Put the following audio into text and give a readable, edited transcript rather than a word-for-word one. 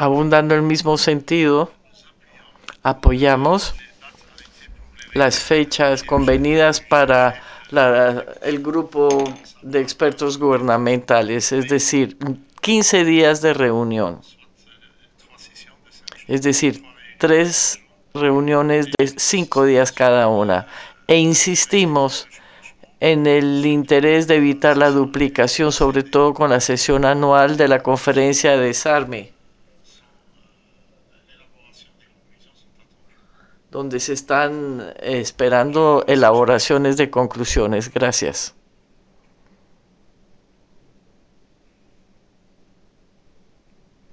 Abundando el mismo sentido, apoyamos las fechas convenidas para el grupo de expertos gubernamentales, es decir, 15 días de reunión, es decir, 3 reuniones de 5 días cada una. E insistimos en el interés de evitar la duplicación, sobre todo con la sesión anual de la conferencia de desarme, donde se están esperando elaboraciones de conclusiones. Gracias.